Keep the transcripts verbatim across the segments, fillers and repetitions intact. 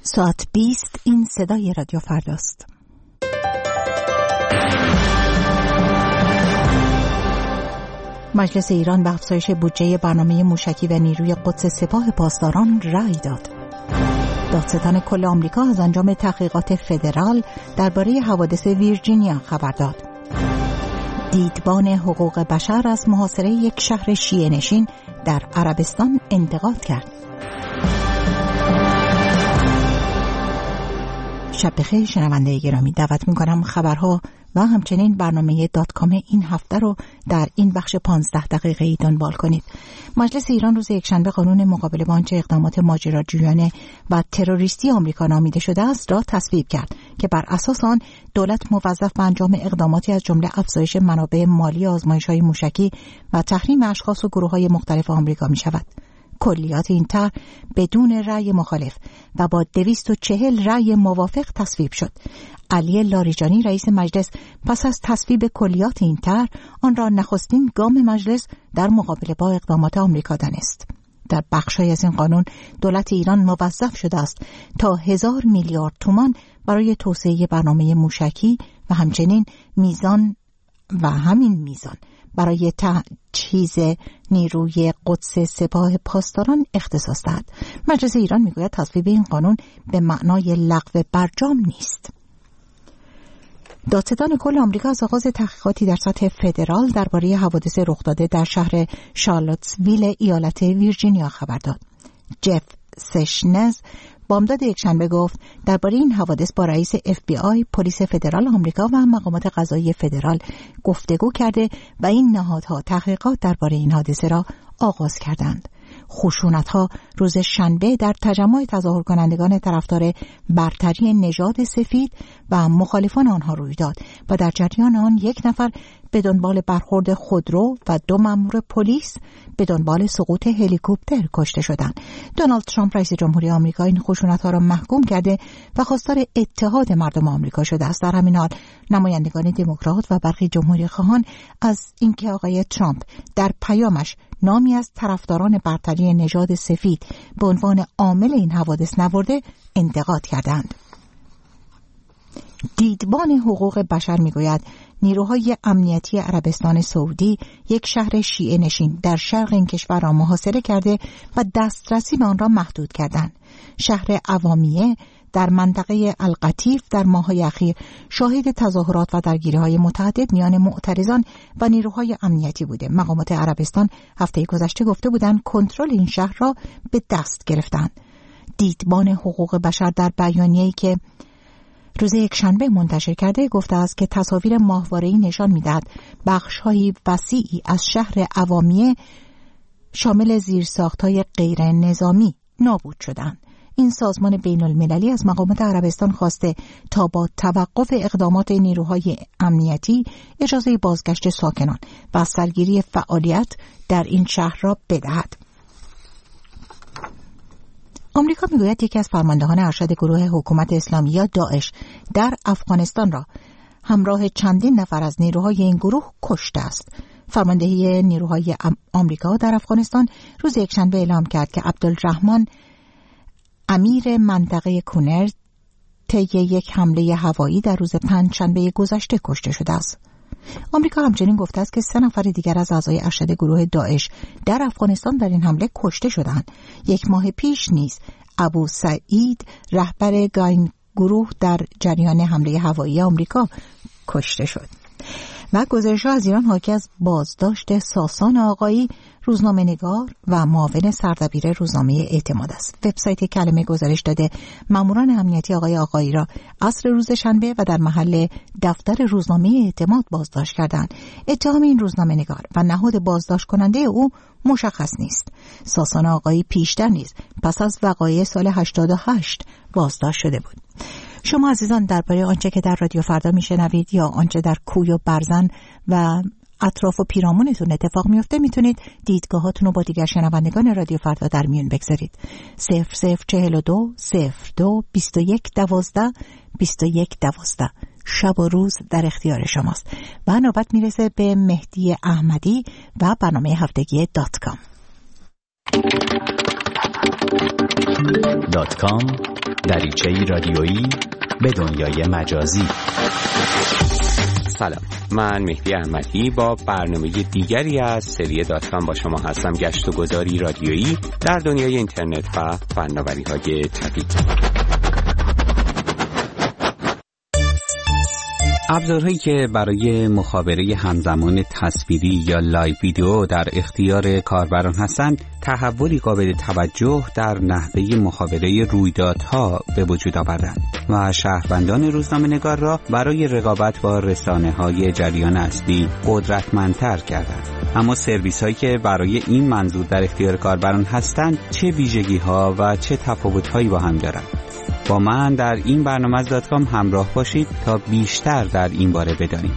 ساعت بیست این صدای رادیو فرداست. مجلس ایران به افزایش بودجه برنامه موشکی و نیروی قدس سپاه پاسداران رأی داد. دادستان کل آمریکا از انجام تحقیقات فدرال درباره حوادث ویرجینیا خبر داد. دیدبان حقوق بشر از محاصره یک شهر شیعه نشین در عربستان انتقاد کرد. شب بخیر شنونده گرامی، دعوت می‌کنم خبرها و همچنین برنامه دات کام این هفته رو در این بخش پانزده دقیقه‌ای دنبال کنید. مجلس ایران روز یکشنبه قانون مقابله با آنچه اقدامات ماجراجویانه و تروریستی آمریکا نامیده شده است را تصویب کرد که بر اساس آن دولت موظف به انجام اقداماتی از جمله افزایش منابع مالی آزمایش‌های موشکی و تحریم اشخاص و گروه‌های مختلف آمریکا می‌شود. کلیات این طرح بدون رأی مخالف و با دویست و چهل رأی موافق تصویب شد. علی لاریجانی رئیس مجلس پس از تصویب کلیات این طرح آن را نخستین گام مجلس در مقابله با اقدامات آمریکا دانست. در بخشی از این قانون دولت ایران موظف شده است تا هزار میلیارد تومان برای توسعه برنامه موشکی و همچنین میزان و همین میزان برای تجهیز نیروی قدس سپاه پاسداران اختصاص دهد. مجلس ایران میگوید تصویب این قانون به معنای لغو برجام نیست. دادستان کل آمریکا از آغاز تحقیقاتی در سطح فدرال درباره حوادث رخ داده در شهر شارلوتسویل ایالت ویرجینیا خبر داد. جف سشنز بامداد یکشنبه گفت درباره این حوادث با رئیس اف بی آی، پلیس فدرال آمریکا و مقامات قضایی فدرال گفتگو کرده و این نهادها تحقیقات درباره این حادثه را آغاز کردند. خشونت‌ها روز شنبه در تجمع تظاهر کنندگان طرفدار برتری نژاد سفید و مخالفان آنها روی داد و در جریان آن یک نفر به دنبال برخورد خودرو و دو مأمور پلیس به دنبال سقوط هلیکوپتر کشته شدند. دونالد ترامپ رئیس جمهوری آمریکا این خشونت‌ها را محکوم کرده و خواستار اتحاد مردم آمریکا شده است. در همین حال نمایندگان دموکرات و برخی جمهوری خواهان از اینکه آقای ترامپ در پیامش نامی از طرفداران برتری نژاد سفید به عنوان عامل این حوادث نبرده انتقاد کردند. دیدبان حقوق بشر میگوید نیروهای امنیتی عربستان سعودی یک شهر شیعه نشین در شرق این کشور را محاصره کرده و دسترسی به آن را محدود کردند. شهر عوامیه در منطقه القطیف در ماه‌های اخیر شاهد تظاهرات و درگیری‌های متعدد میان معترضان و نیروهای امنیتی بوده. مقامات عربستان هفته گذشته گفته بودند کنترل این شهر را به دست گرفتند. دیدبان حقوق بشر در بیانیه‌ای که روز یکشنبه منتشر کرده گفته است که تصاویر ماهواره‌ای نشان می‌دهد بخش‌های وسیعی از شهر عوامیه شامل زیرساخت‌های غیر نظامی نابود شدند. این سازمان بین المللی از مقامات عربستان خواسته تا با توقف اقدامات نیروهای امنیتی اجازه بازگشت ساکنان و سرگیری فعالیت در این شهر را بدهد. آمریکا میگوید یکی از فرماندهان ارشد گروه حکومت اسلامی یا داعش در افغانستان را همراه چندین نفر از نیروهای این گروه کشته است. فرماندهی نیروهای آمریکا در افغانستان روز یکشنبه اعلام کرد که عبدالرحمن امیر منطقه کونر طی یک حمله هوایی در روز پنجشنبه گذشته کشته شده است. آمریکا همچنین گفته است که سه نفر دیگر از اعضای ارشد گروه داعش در افغانستان در این حمله کشته شدند. یک ماه پیش نیز ابو سعید رهبر گاین گروه در جریان حمله هوایی آمریکا کشته شد. و گزارش‌ها از ایران حاکی از بازداشت ساسان آقایی، روزنامه‌نگار و معاون سردبیر روزنامه اعتماد است. وبسایت کلمه گزارش داده ماموران امنیتی آقای آقایی را عصر روز شنبه و در محل دفتر روزنامه اعتماد بازداشت کردند. اتهام این روزنامه‌نگار و نهاد بازداشت کننده او مشخص نیست. ساسان آقایی پیشتر نیز پس از وقایع سال هشتاد و هشت بازداشت شده بود. شما عزیزان درباره آنچه که در رادیو فردا میشنوید یا آنچه در کوی و برزن و اطراف و پیرامونتون اتفاق میفته میتونید دیدگاهاتون رو با دیگر شنوندگان رادیو فردا در میون بگذارید. صفر صفر چهل و دو صفر دو بیست و یک دوازده بیست و یک دوازده. شب و روز در اختیار شماست. و نوبت میرسه به مهدی احمدی و برنامه هفتگی دات کام. دات کام دریچه‌ای رادیویی به دنیای مجازی. سلام، من مهدی احمدی با برنامه دیگری از سری دات کام با شما هستم. گشت و گذاری رادیویی در دنیای اینترنت و فناوری‌های جدید. ابزارهایی که برای مخابره همزمان تصویری یا لایو ویدیو در اختیار کاربران هستند، تحولی قابل توجه در نحوه مخابره رویدادها به وجود آوردند و شهروندان روزنامه‌نگار را برای رقابت با رسانه‌های جریان اصلی قدرتمندتر کردند. اما سرویس‌هایی که برای این منظور در اختیار کاربران هستند، چه ویژگی‌ها و چه تفاوت‌هایی با هم دارند؟ با من در این برنامه از دات کام همراه باشید تا بیشتر در این باره بدانیم.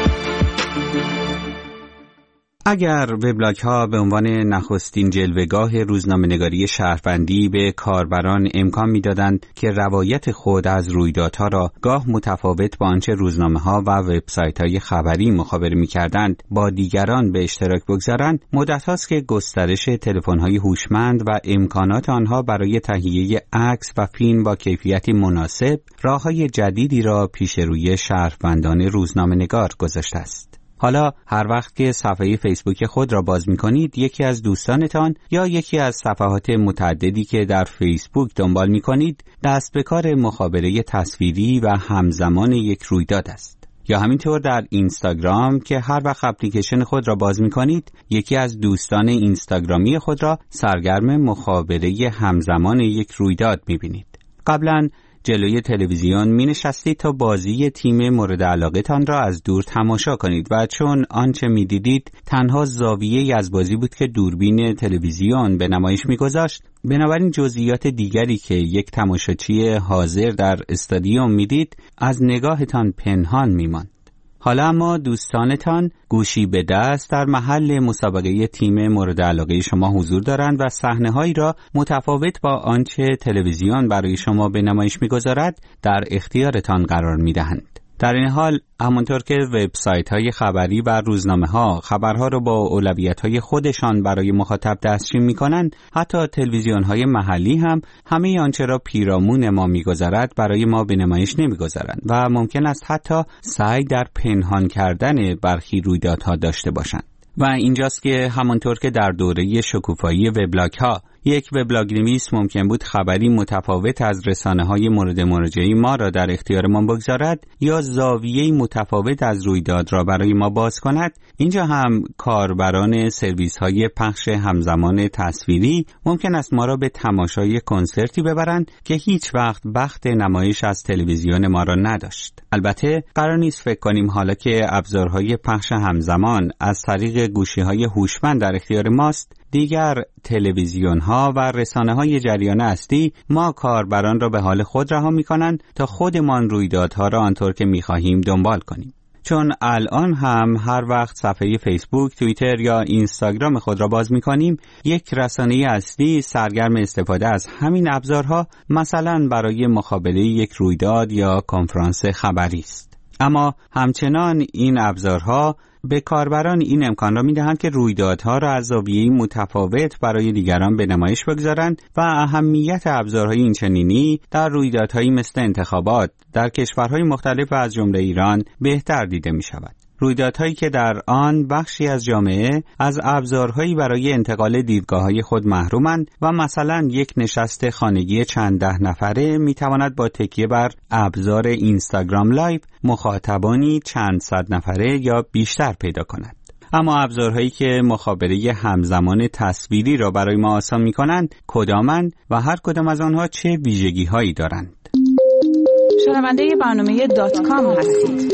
اگر وبلاگ‌ها به عنوان نخستین جلوه‌گاه روزنامه‌نگاری شهروندی به کاربران امکان می‌دادند که روایت خود از رویدادها را گاه متفاوت با آنچه روزنامه‌ها و وبسایت‌های خبری مخابره می‌کردند با دیگران به اشتراک بگذارند، مدت‌هاست که گسترش تلفن‌های هوشمند و امکانات آنها برای تهیه عکس و فیلم با کیفیتی مناسب راه‌های جدیدی را پیش روی شهروندان روزنامه‌نگار گذاشته است. حالا هر وقت که صفحه فیسبوک خود را باز می‌کنید، یکی از دوستانتان یا یکی از صفحات متعددی که در فیسبوک دنبال می‌کنید، دست به کار مخابره تصویری و همزمان یک رویداد است. یا همینطور در اینستاگرام که هر وقت اپلیکیشن خود را باز می‌کنید، یکی از دوستان اینستاگرامی خود را سرگرم مخابره همزمان یک رویداد می‌بینید. قبلاً جلوی تلویزیون می نشستید تا بازی تیم مورد علاقه تان را از دور تماشا کنید و چون آنچه می دیدید تنها زاویه‌ای از بازی بود که دوربین تلویزیون به نمایش می گذاشت، بنابراین جزئیات دیگری که یک تماشاچی حاضر در استادیوم می دید از نگاهتان پنهان می ماند. حالا اما دوستانتان گوشی به دست در محل مسابقه تیم مورد علاقه شما حضور دارند و صحنه‌هایی را متفاوت با آنچه تلویزیون برای شما به نمایش می‌گذارد در اختیارتان قرار می‌دهند. در این حال همانطور که وبسایت‌های خبری و روزنامه‌ها خبرها را با اولویت‌های خودشان برای مخاطب دسترسی می‌کنند، حتی تلویزیون‌های محلی هم همه آنچه را پیرامون ما می‌گذارد برای ما به نمایش نمی‌گذارند و ممکن است حتی سعی در پنهان کردن برخی رویدادها داشته باشند. و اینجاست که همانطور که در دوره شکوفایی وبلاگ‌ها یک وبلاگ‌نویس ممکن بود خبری متفاوت از رسانه‌های مورد مراجعه ما را در اختیار ما بگذارد یا زاویه‌ای متفاوت از رویداد را برای ما باز کند، اینجا هم کاربران سرویس‌های پخش همزمان تصویری ممکن است ما را به تماشای کنسرتی ببرند که هیچ وقت بخت نمایش از تلویزیون ما را نداشت. البته قرار نیست فکر کنیم حالا که ابزارهای پخش همزمان از طریق گوشی‌های هوشمند در اختیار ماست، دیگر تلویزیون‌ها و رسانه‌های جریان اصلی ما کاربران را به حال خود رها می‌کنند تا خودمان رویدادها را آنطور که می‌خواهیم دنبال کنیم. چون الان هم هر وقت صفحه فیسبوک، توییتر یا اینستاگرام خود را باز می‌کنیم، یک رسانه اصلی سرگرم استفاده از همین ابزارها، مثلا برای مخابره یک رویداد یا کنفرانس خبری است. اما همچنان این ابزارها به کاربران این امکان را می‌دهند که رویدادها را از زاویه‌ای متفاوت برای دیگران به نمایش بگذارند و اهمیت ابزارهای اینچنینی در رویدادهایی مثل انتخابات در کشورهای مختلف از جمله ایران بهتر دیده می‌شود. رویدادهایی که در آن بخشی از جامعه از ابزارهایی برای انتقال دیدگاه‌های خود محرومند و مثلا یک نشست خانگی چند ده نفره میتواند با تکیه بر ابزار اینستاگرام لایو مخاطبانی چند صد نفره یا بیشتر پیدا کند. اما ابزارهایی که مخابره همزمان تصویری را برای ما آسان می‌کنند کدامند و هر کدام از آنها چه ویژگی‌هایی دارند؟ شنونده برنامه دات کام هستید.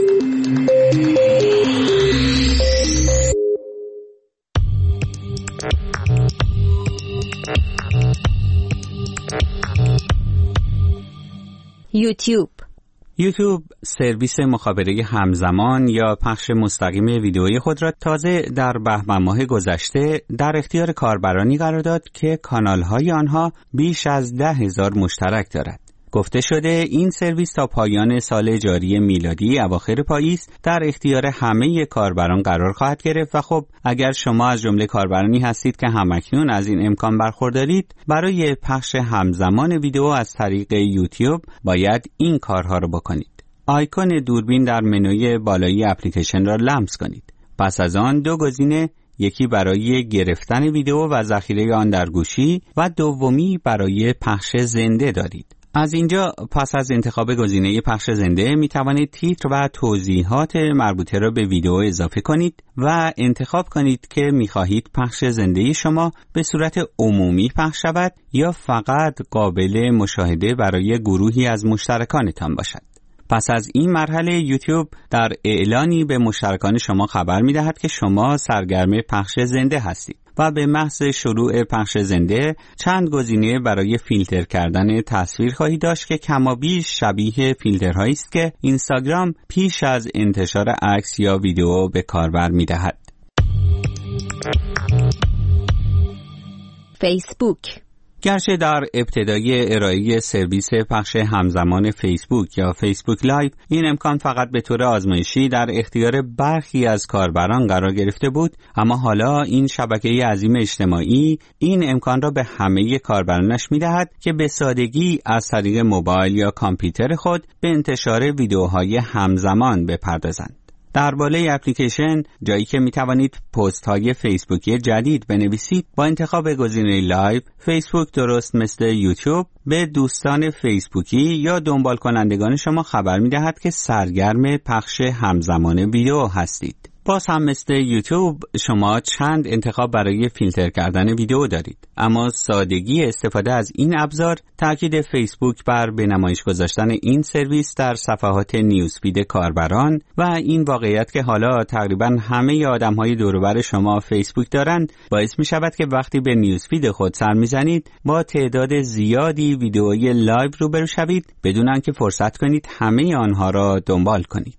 یوتیوب یوتیوب سرویس مخابره همزمان یا پخش مستقیم ویدئویی خود را تازه در بهمن ماه گذشته در اختیار کاربرانی قرار داد که کانال‌های آنها بیش از ده هزار مشترک دارد. گفته شده این سرویس تا پایان سال جاری میلادی اواخر پاییز در اختیار همه کاربران قرار خواهد گرفت و خب اگر شما از جمله کاربرانی هستید که همکنون از این امکان برخوردارید، برای پخش همزمان ویدیو از طریق یوتیوب باید این کارها رو بکنید. آیکون دوربین در منوی بالایی اپلیکیشن را لمس کنید. پس از آن دو گزینه، یکی برای گرفتن ویدیو و ذخیره آن در گوشی و دومی برای پخش زنده دارید. از اینجا پس از انتخاب گزینه پخش زنده می توانید تیتر و توضیحات مربوطه را به ویدیو اضافه کنید و انتخاب کنید که می خواهید پخش زنده شما به صورت عمومی پخش شود یا فقط قابل مشاهده برای گروهی از مشترکانتان باشد. پس از این مرحله یوتیوب در اعلانی به مشترکان شما خبر می دهد که شما سرگرم پخش زنده هستید و به محض شروع پخش زنده چند گزینه برای فیلتر کردن تصویر خواهید داشت که کمابیش شبیه فیلترهایی است که اینستاگرام پیش از انتشار عکس یا ویدیو به کاربر می دهد. فیسبوک. گرچه در ابتدای ارائه سرویس پخش همزمان فیسبوک یا فیسبوک لایو این امکان فقط به طور آزمایشی در اختیار برخی از کاربران قرار گرفته بود، اما حالا این شبکه عظیم اجتماعی این امکان را به همه کاربرانش می‌دهد که به سادگی از طریق موبایل یا کامپیوتر خود به انتشار ویدیوهای همزمان بپردازند. در بالای اپلیکیشن جایی که می توانید پست های فیسبوکی جدید بنویسید، با انتخاب گزینه لایو، فیسبوک درست مثل یوتیوب به دوستان فیسبوکی یا دنبال کنندگان شما خبر می دهد که سرگرم پخش همزمان ویدیو هستید. باز هم مثل یوتیوب شما چند انتخاب برای فیلتر کردن ویدیو دارید، اما سادگی استفاده از این ابزار تاکید فیسبوک بر به نمایش گذاشتن این سرویس در صفحات نیوزفید کاربران و این واقعیت که حالا تقریبا همه آدم‌های دور و بر شما فیسبوک دارند باعث می شود که وقتی به نیوزفید خود سر می‌زنید با تعداد زیادی ویدیوهای لایو روبرو شوید بدون آنکه فرصت کنید همه آنها را دنبال کنید.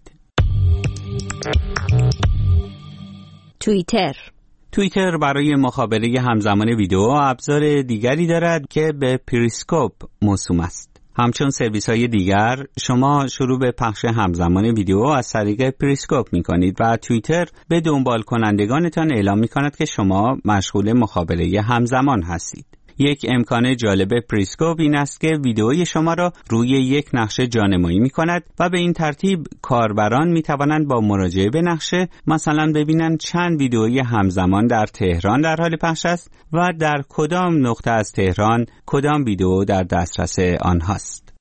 توییتر. توییتر برای مخابره همزمان ویدیو ابزار دیگری دارد که به پریسکوپ موسوم است. همچون سرویس های دیگر شما شروع به پخش همزمان ویدیو از طریق پریسکوپ می کنید و توییتر به دنبال کنندگانتان اعلام می کند که شما مشغول مخابره همزمان هستید. یک امکان جالب پریسکوپ این است که ویدئوی شما را روی یک نقشه جانمایی می کند و به این ترتیب کاربران می توانند با مراجعه به نقشه مثلا ببینند چند ویدئوی همزمان در تهران در حال پخش است و در کدام نقطه از تهران کدام ویدئو در دسترس آنهاست.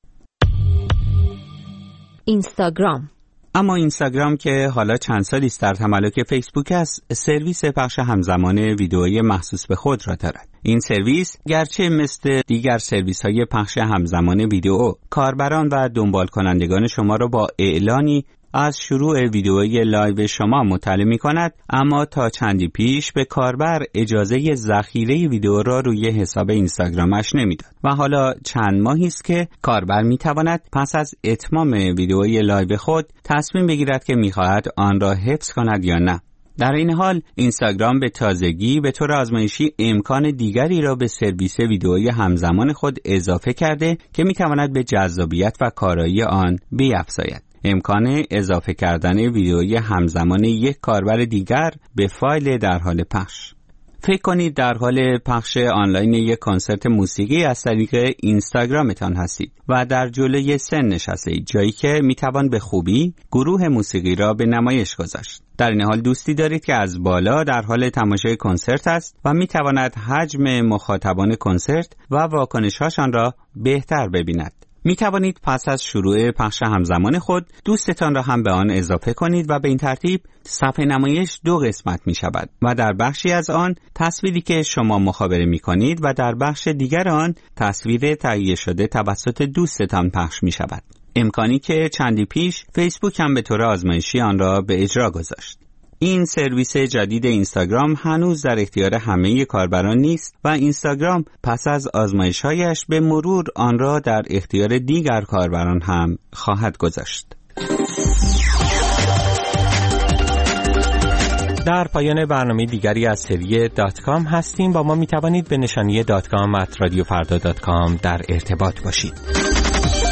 اینستاگرام. اما اینستاگرام که حالا چند سالی است در تملک فیسبوک است، سرویس پخش همزمان ویدئویی مخصوص به خود را دارد. این سرویس گرچه مثل دیگر سرویس های پخش همزمان ویدئو کاربران و دنبال کنندگان شما را با اعلانی از شروع ویدئوی لایو شما مطلع می کند، اما تا چندی پیش به کاربر اجازه ذخیره ویدئو را روی حساب اینستاگرامش نمیداد و حالا چند ماهی است که کاربر می تواند پس از اتمام ویدئوی لایو خود تصمیم بگیرد که می خواهد آن را حفظ کند یا نه. در این حال اینستاگرام به تازگی به طور آزمایشی امکان دیگری را به سرویس ویدئویی همزمان خود اضافه کرده که می تواند به جذابیت و کارایی آن بیفزاید. امکان اضافه کردن ویدئوی همزمان یک کاربر دیگر به فایل در حال پخش. فکر کنید در حال پخش آنلاین یک کنسرت موسیقی از طریق اینستاگرامتان هستید و در جلوی سن نشستید، جایی که میتوان به خوبی گروه موسیقی را به نمایش گذاشت. در این حال دوستی دارید که از بالا در حال تماشای کنسرت است و میتواند حجم مخاطبان کنسرت و واکنش‌هاشان را بهتر ببیند. می توانید پس از شروع پخش همزمان خود دوستتان را هم به آن اضافه کنید و به این ترتیب صفحه نمایش دو قسمت می شود و در بخشی از آن تصویری که شما مخابره می کنید و در بخش دیگر آن تصویر تهیه شده توسط دوستتان پخش می شود. امکانی که چندی پیش فیسبوک هم به طور آزمایشی آن را به اجرا گذاشت. این سرویس جدید اینستاگرام هنوز در اختیار همه کاربران نیست و اینستاگرام پس از آزمایش‌هایش به مرور آن را در اختیار دیگر کاربران هم خواهد گذاشت. در پایان برنامه دیگری از سری دات کام هستیم. با ما می توانید به نشانی دات کام ات رادیو فردا دات کام در ارتباط باشید.